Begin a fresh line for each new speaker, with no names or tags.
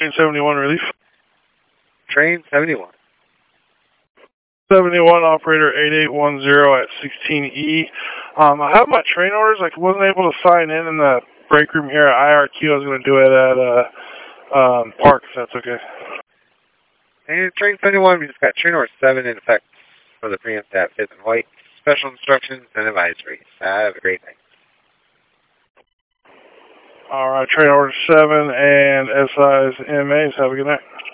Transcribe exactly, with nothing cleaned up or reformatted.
Train seventy-one relief.
Train seventy-one.
seventy-one, operator eight eight one zero at sixteen E. Um, I have my train orders. I wasn't able to sign in in the break room here at I R Q. I was going to do it at uh, um, Park, if that's okay.
And train seventy-one, we just got train order seven in effect for the preempt at fifth and White. Special instructions and advisories. Have a great night.
All right, train order seven and S I's M A's. Have a good night.